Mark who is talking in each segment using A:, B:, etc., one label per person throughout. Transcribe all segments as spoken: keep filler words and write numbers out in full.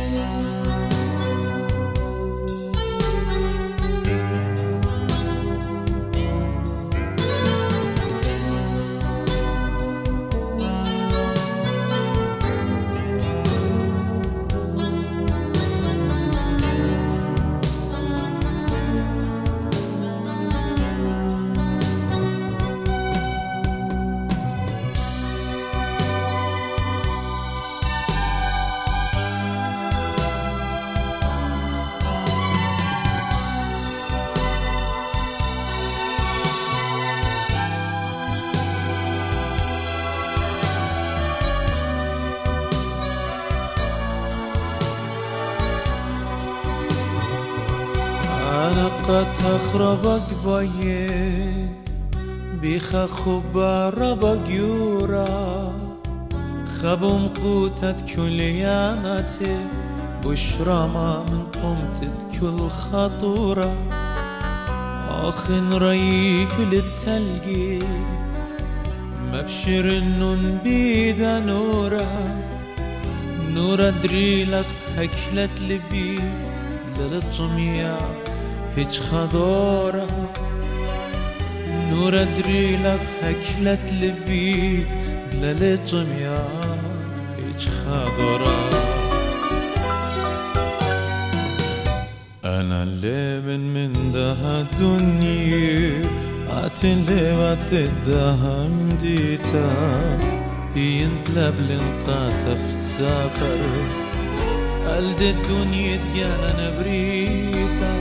A: قد تخربك بايه بيخا خبارة بجورا خبم قوتت كل يامتي بشرامة من قمتت كل خطورة آخن ريك للتلقي مبشر النون بيدا نورا نورا دريلك هكلت لبي للجميع هيج خضورة نور أدري لك هكلت لبي للجميع هيج خضورة أنا اللي من من ده الدنيا عتلي وتدها مديتا بينطلب لنقاطخ السفر قلد الدنيا تجانا نبريتا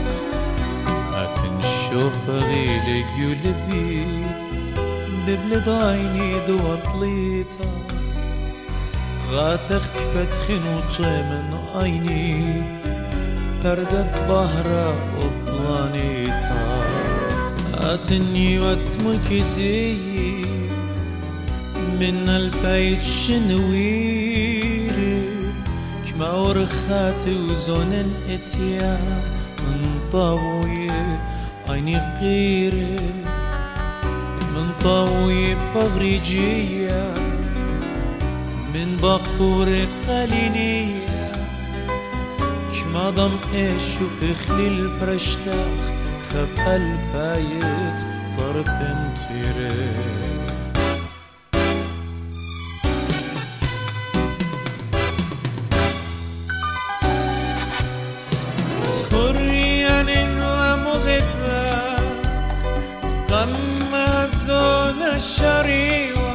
A: شوف غيلك يلبي ببلد عيني دوا طليتا غاتخ فتخن وطي من عيني بردت بهرة وطلانيتا اتني واتمك دي من البيت شنويري كما ورخاتي وزون الاتيا من طاوية عيني قيرة من طاوي بغريجية من بقور قلينية كما ضم ايش وبخلي البرشتاخ خب الفايت طرب انتيري قمازون الشريوة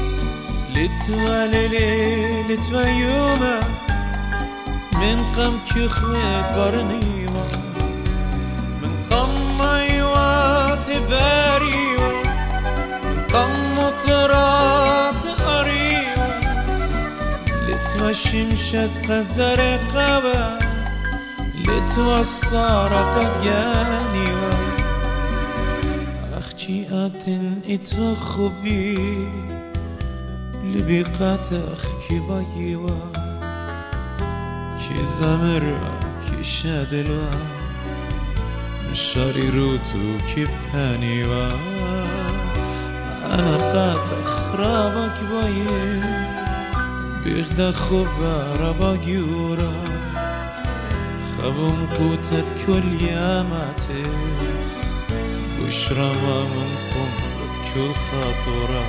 A: لتوالي لتويوما من قم كخوة برنيوة من قم ايوات باريوة من قم مطرات قريوة لتوشمشت قد زرقبة لتوصار قد جانيوة أتن اتوخو بي لبيقاتخ كي بايوا كي زمروا كي شادلوا مشاري روتو كي بانيوا أنا قاتخ رابك باي بيخدا خبارة باجورا خبم قوتت كل ياماتي بشرامة من قمتت كل خطورة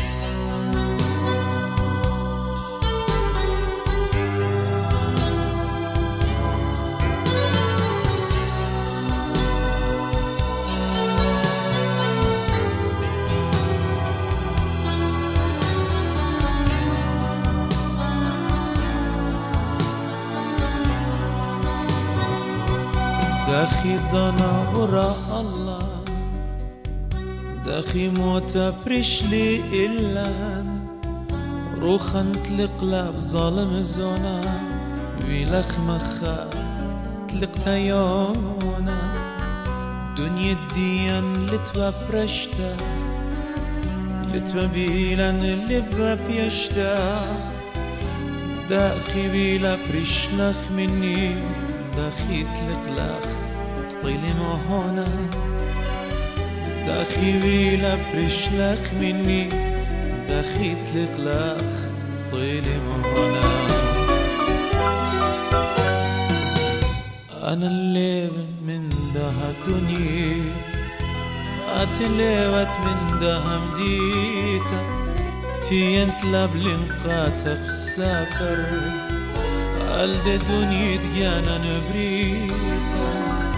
A: داخي ضنا وراء الله داخي موتا بريشلي إلان روخا تلقلب ظالم زونا ويلخ مخا تلقتا يونا دنيا الديان لتوا برشتا لتوا بيلان لبرا بيشتا داخي بيلا بريشلخ مني داخي تلقلخ طيلي مهونا داخي بيلا بريشلخ مني داخي تلقلخ طيلي مهونا أنا اللي من دها الدنيا أتلوت من دها مديتا تينت لابلنقاتك سافر قلد دنيا دجانا نبريتا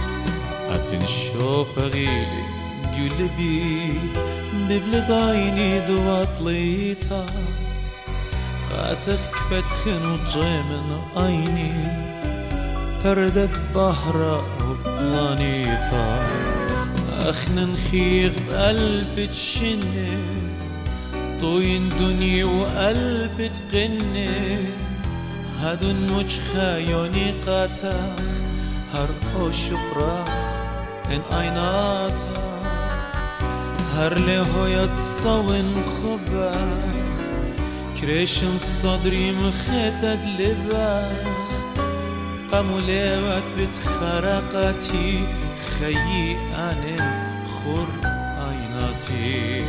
A: أتنشوف غيلي قلبي ببلد عيني دواطليتا قاتك فتخن وطيمن عيني هردت بحرة وبطلانيتا أخنا نخيغ بقلب تشني طوين دنيا وقلب تقني هادون وجه خايوني قاتا هر شبراخ ان عيناتا هر له يتصون خباخ كريشن صدري مختد لباخ قاموا ليوت بتخرقاتي خيي أنا خور عيناتي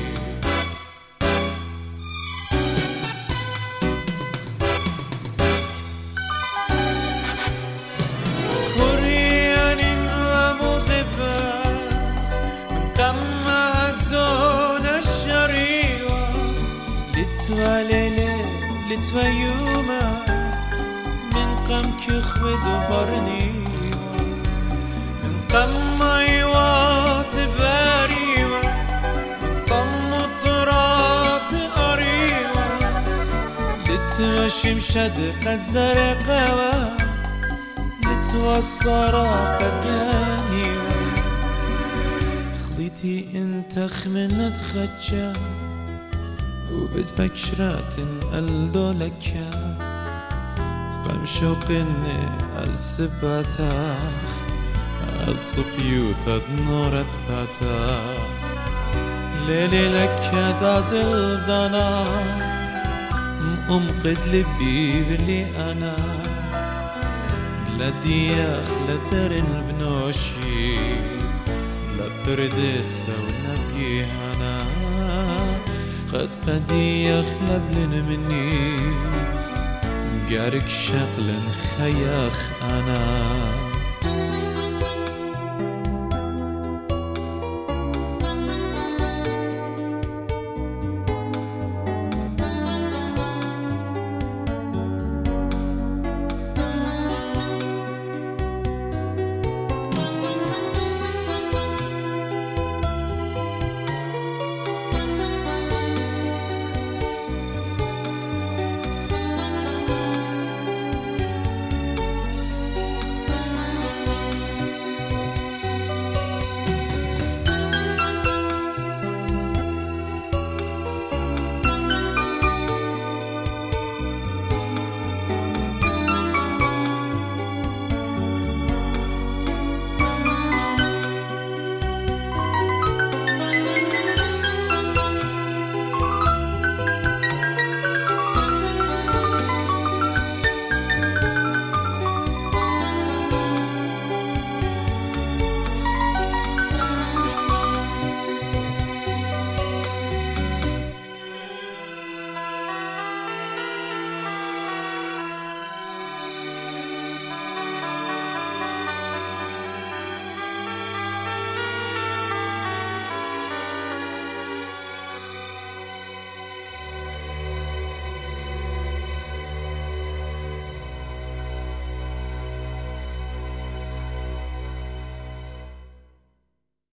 A: ليلة لتوا يوما من قم كخبد برني من قم عيوات باريوة من قم طرات أريوة لتوا شمشد قد زرقوا لتوا الصرا قد جانيوة خليتي انت خمنت خجا وبتفكرات الدولكا تقم شوقني السباتاخ الصبيوت نورت باتاخ ليلي لك دازل دانا مقد لبي بلي أنا لدياخ لدرن بنوشي لبردس ونبكي أنا قد قد يخلب لنا مني قارك شغل خياخ أنا